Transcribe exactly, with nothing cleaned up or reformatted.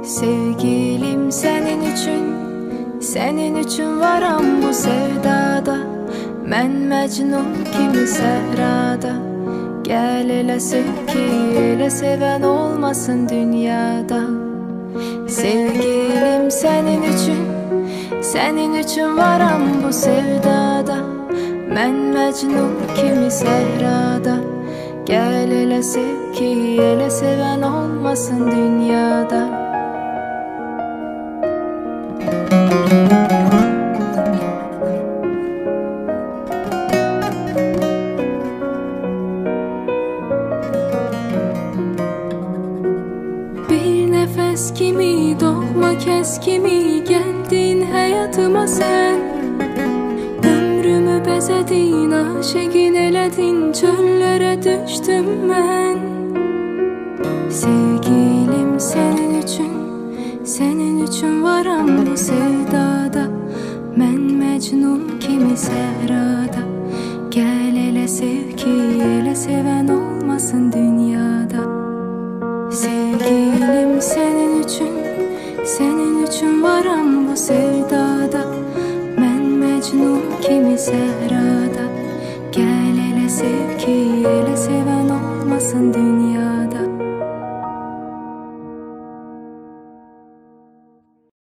Sevgilim senin üçün, senin üçün varam bu sevdada. Mən Məcnun kimi səhrada. Gəl elə sev ki, elə sevən olmasın dünyada. Sevgilim senin üçün, senin üçün varam bu sevdada. Mən Məcnun kimi səhrada. Gəl elə sev ki, elə sevən olmasın dünyada. Bir nefes kimi, doğma kes kimi geldin hayatıma sen. Ömrümü bezedin, aşıkın eledin, çöllere düştüm ben. Sevgilim senin üçün, senin üçün varam bu sevdada. Mən Məcnun kimi səhrada. Gəl elə sev ki, elə sevən olmasın dünyada. Sevgilim senin üçün, senin üçün varam bu sevdada. Mən Məcnun kimi səhrada. Gəl elə sev ki, elə sevən olmasın dünyada.